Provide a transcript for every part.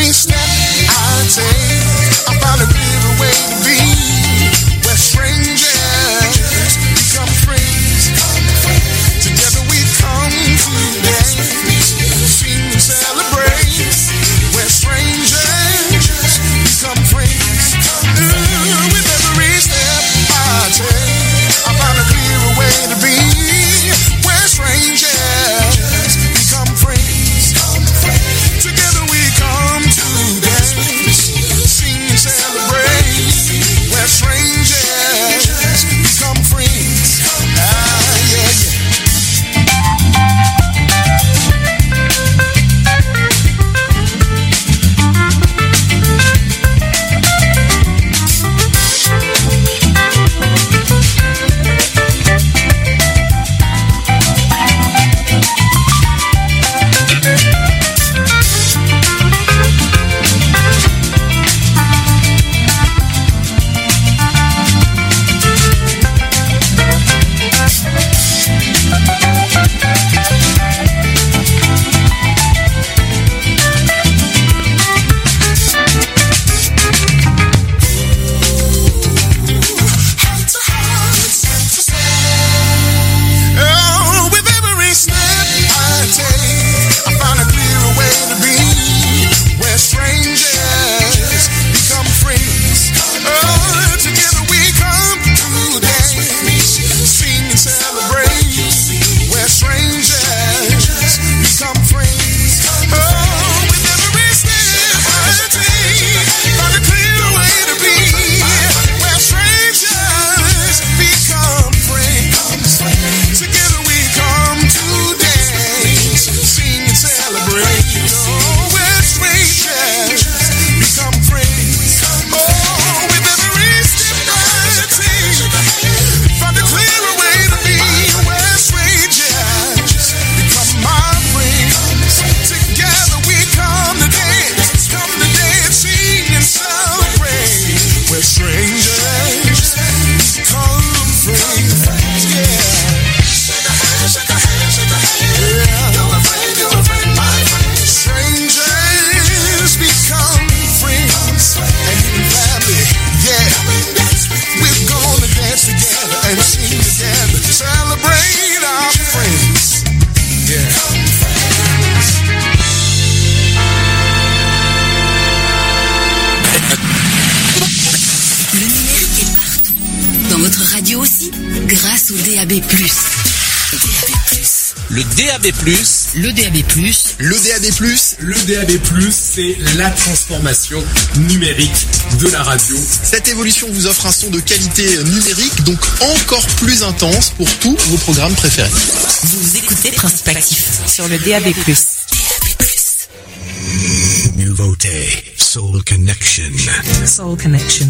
every step I take, I found a clearer way to be, where strangers become friends. Together we come to dance, sing and celebrate, where strangers become friends. With every step I take, I found a clearer way to be, where strangers become friends. Together we come to dance, sing and celebrate, where strangers become friends. Yeah. Le DAB+, c'est la transformation numérique de la radio. Cette évolution vous offre un son de qualité numérique, donc encore plus intense pour tous vos programmes préférés. Vous écoutez Principe Actif sur le DAB+. Nouveauté, Soul Connection. Soul Connection.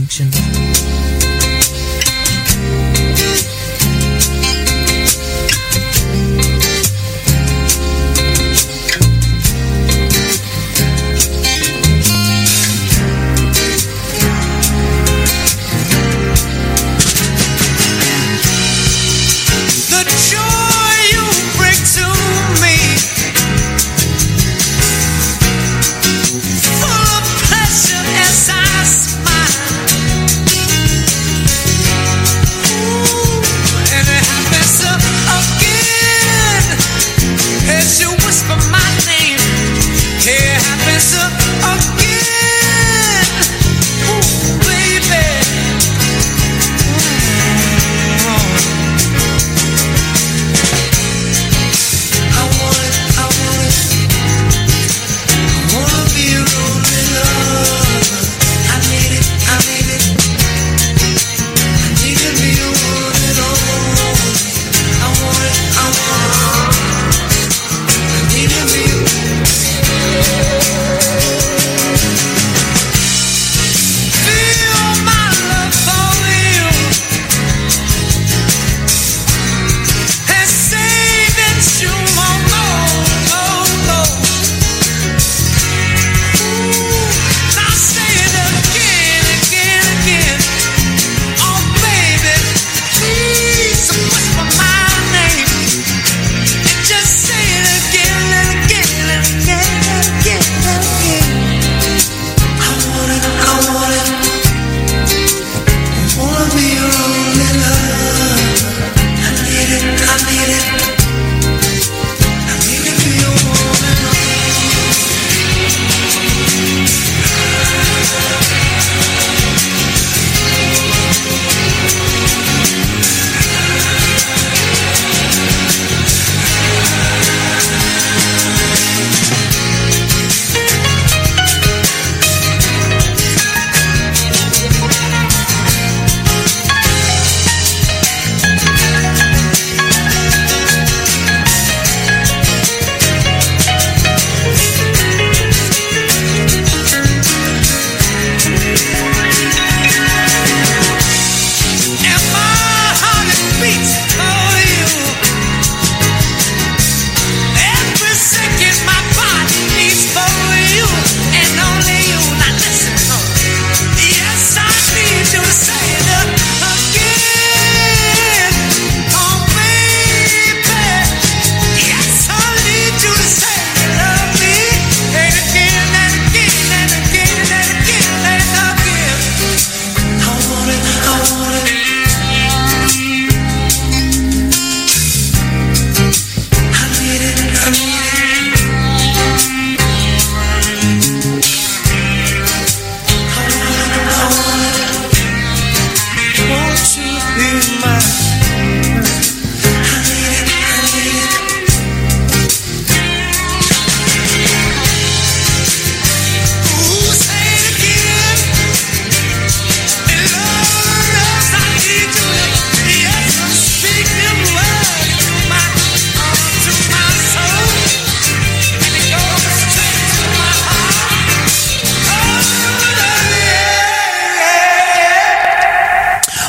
Need me.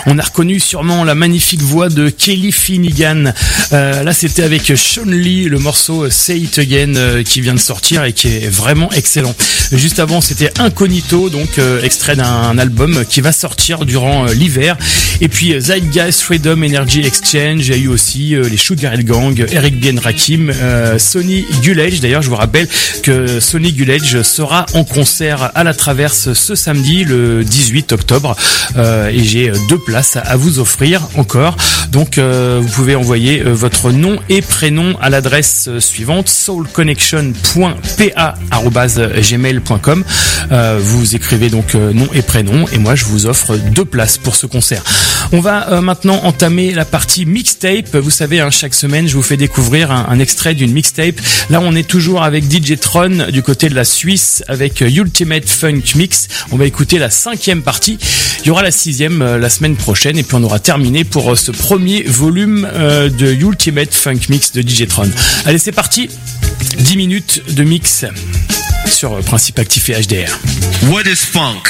On a reconnu sûrement la magnifique voix de Kelly Finnegan. Là, c'était avec Sean Lee, le morceau Say It Again qui vient de sortir et qui est vraiment excellent. Juste avant, c'était Incognito, donc extrait d'un album qui va sortir durant l'hiver. Et puis Zeitgeist, Freedom Energy Exchange. Il y a eu aussi les Sugar Hill Gang, Eric B. Rakim, Sonny Guledge. D'ailleurs, je vous rappelle que Sonny Guledge sera en concert à la Traverse ce samedi, le 18 octobre. Et j'ai 2 places à vous offrir encore. Donc, vous pouvez envoyer votre nom et prénom à l'adresse suivante, soulconnection.pa@gmail.com. Vous écrivez donc nom et prénom et moi je vous offre 2 places pour ce concert. On va maintenant entamer la partie mixtape. Vous savez, chaque semaine je vous fais découvrir un extrait d'une mixtape. Là on est toujours avec DJ Tron du côté de la Suisse avec Ultimate Funk Mix. On va écouter la 5e partie. Il y aura la 6e la semaine prochaine et puis on aura terminé pour ce premier volume de Ultimate Funk Mix de DJ Tron. Allez, c'est parti. 10 minutes de mix sur Principe Actif et HDR. What is funk?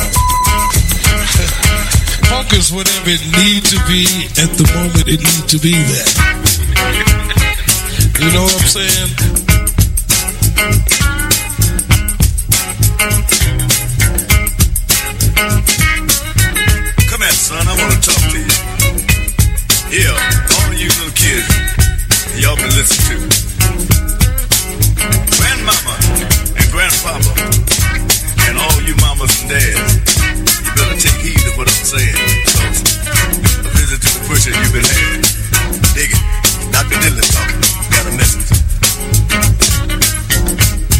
Funk is whatever it needs to be at the moment it needs to be there. You know what I'm saying? Come here, son, I want to talk to you. Yeah, all of you little kids, y'all can listen to. Grandmama and grandpapa, and all you mamas and dads, you better take heed of what I'm saying. So, a visit to the pusher you've been having. Dig it. Dr. Diddler talking. Got a message.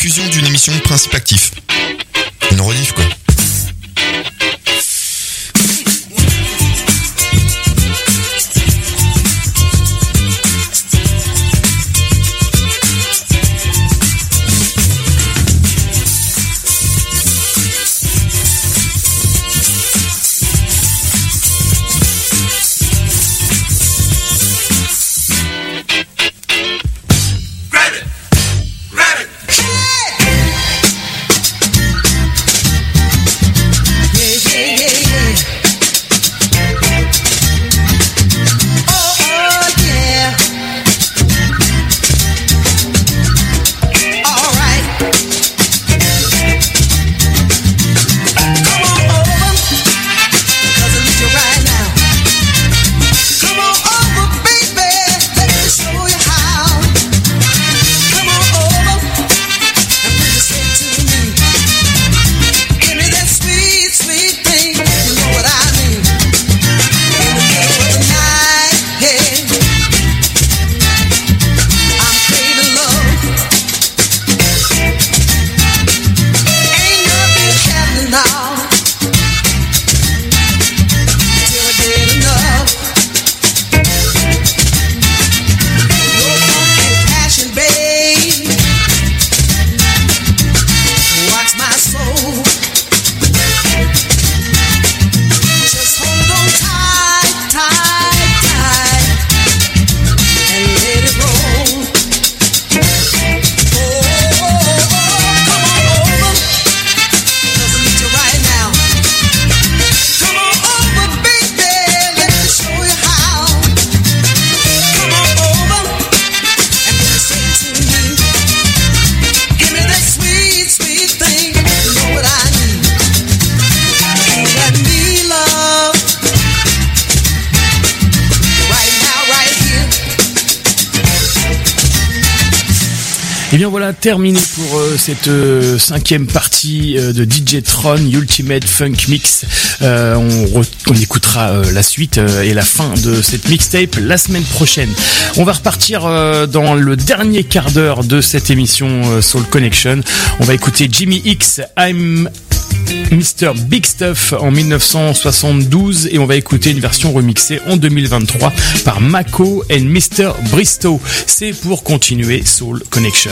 rediffusion d'une émission de Principe Actif. Une rediff, quoi. Et bien voilà, terminé pour cette cinquième partie de DJ Tron Ultimate Funk Mix. On écoutera la suite et la fin de cette mixtape la semaine prochaine. On va repartir dans le dernier quart d'heure de cette émission Soul Connection. On va écouter Jimmy X, I'm Mr. Big Stuff en 1972 et on va écouter une version remixée en 2023 par Mako and Mr. Bristow. C'est pour continuer Soul Connection.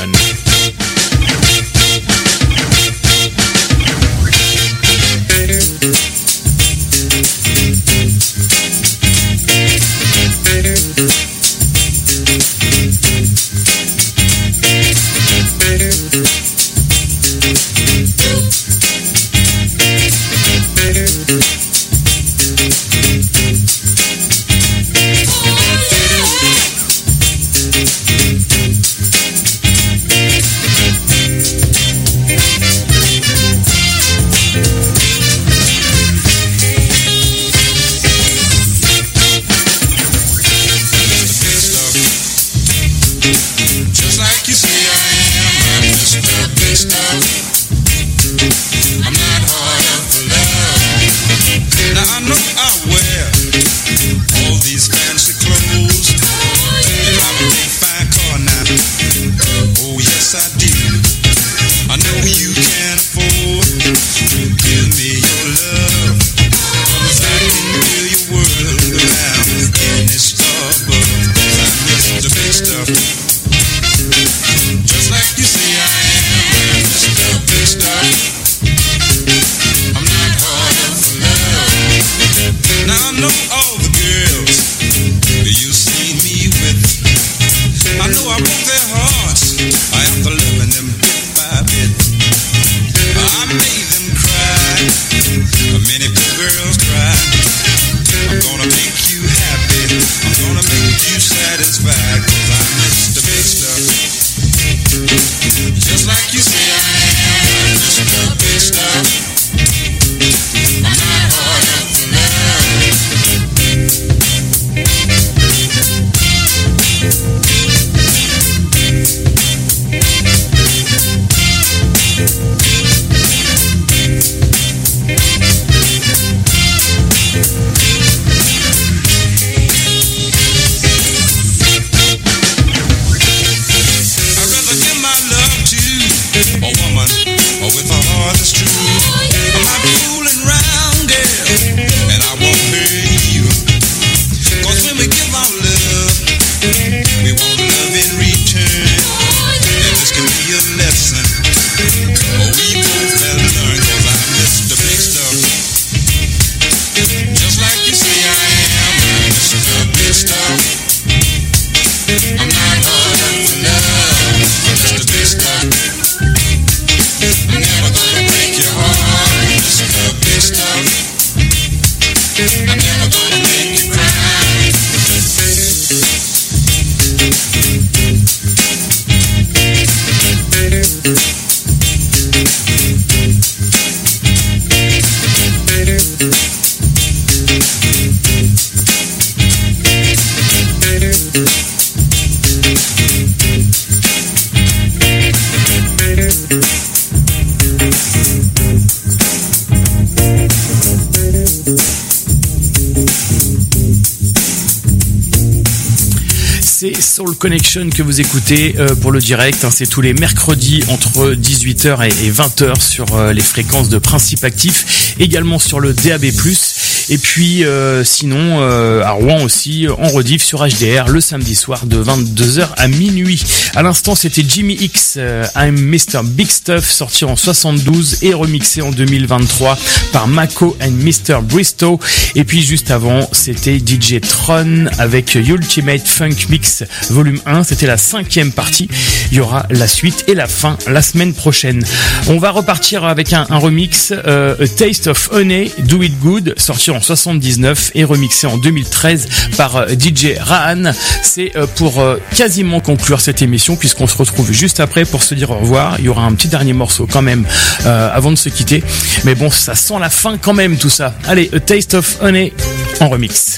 c'est Soul Connection que vous écoutez pour le direct. C'est tous les mercredis entre 18h et 20h sur les fréquences de Principe Actif, également sur le DAB+. Et puis sinon à Rouen aussi en rediff sur HDR le samedi soir de 22h à minuit. À l'instant c'était Jimmy X, I'm Mr. Big Stuff, sorti en 72 et remixé en 2023 par Mako and Mr. Bristow. Et puis juste avant c'était DJ Tron avec Ultimate Funk Mix volume 1, c'était la 5e partie. Il y aura la suite et la fin la semaine prochaine. On va repartir avec un remix, A Taste of Honey, Do It Good, sorti en 79 et remixé en 2013 par DJ Rahan. C'est pour quasiment conclure cette émission, puisqu'on se retrouve juste après pour se dire au revoir. Il y aura un petit dernier morceau quand même avant de se quitter, mais bon, ça sent la fin quand même tout ça. Allez, A Taste of Honey en remix.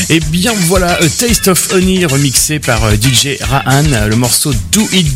Et bien voilà, A Taste of Honey remixé par DJ Rahan, le morceau Do It